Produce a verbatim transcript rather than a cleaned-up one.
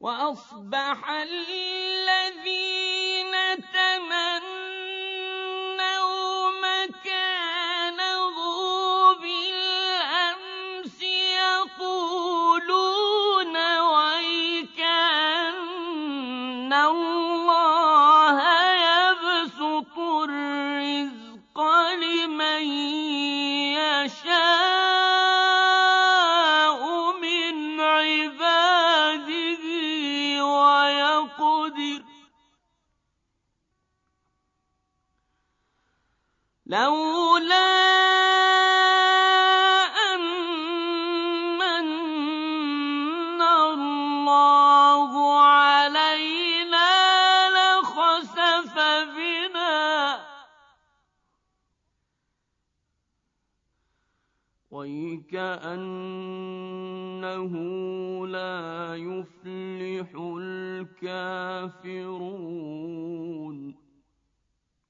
وأصبح الذين تمنوا مكانه بالأمس يقولون ويكأن الله يبسط الرزق لمن يشاء من عباده ويقدر لولا أمن الله علينا لخسف بنا ويكأنه لا يفلح الكافرون